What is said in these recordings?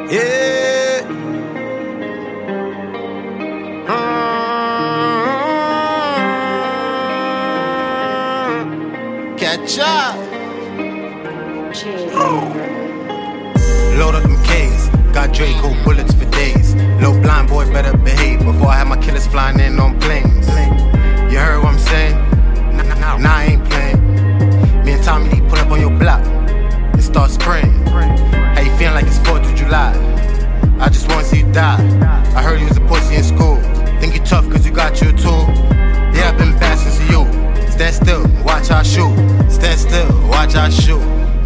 Yeah. Catch up. Load up them K's. Got Draco bullets for days. Little blind boy better behave before I have my killers flying in on planes. You heard what I'm saying? Nah, I ain't playing. Me and Tommy D pull up on your block and start spraying. How you feeling like it's 4th of July? I just wanna see you die. I heard you was a pussy in school. Think you tough cause you got your tool. Yeah, I've been bad since you. Stand still, watch how I shoot. Stand still, watch how I shoot.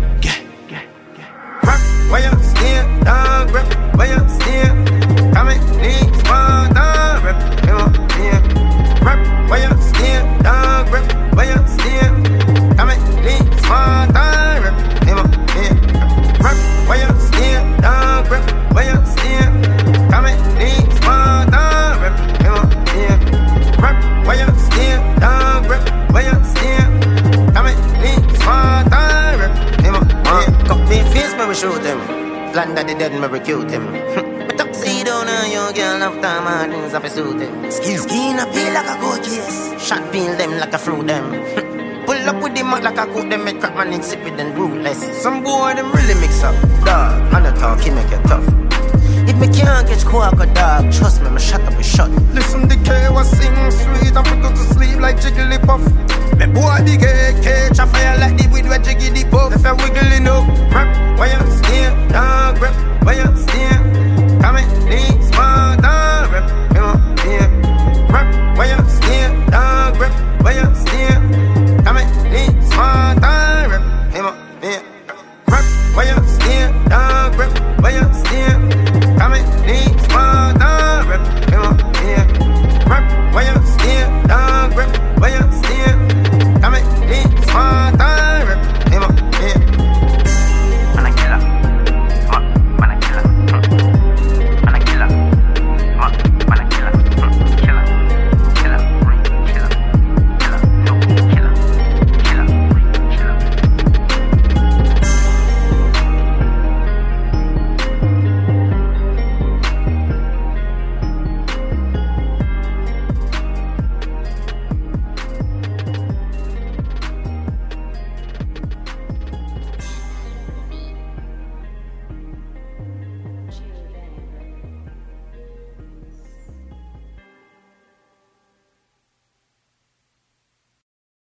Rap, where you stand, dog, rap, where you stand. Come and leave, small, dog, rap, you know, yeah. Rap, where you stand, dog, rap, where you stand. Come and leave, small, dog, rap, you know, yeah. Rap, where you stand, dog, rap, where you stand. Come and leave, small, dog, rap, you know, yeah. Rap, where you stand, dog, rap, where you stand. Come and leave, small, dog, rap, you know, yeah. Cut me face, me we shoot them. Land that the dead, me recruit them. Me tuxedo now, young girl, after my things, I suit them. Skin up peel like a gold case. Shot peel them like a fruit them. Pull up with them out like a cook them. Make crap man insipid and ruthless. Some boy them really mix up. Dog, man a talk, he make it tough. If me can't catch quack or dog, trust me, me shut up and shut. Listen the K was sing sweet and put her to sleep like Jigglypuff. Me boy the gay catch a fire like the weed where Jiggly Puff. If I wiggling up, rap, why you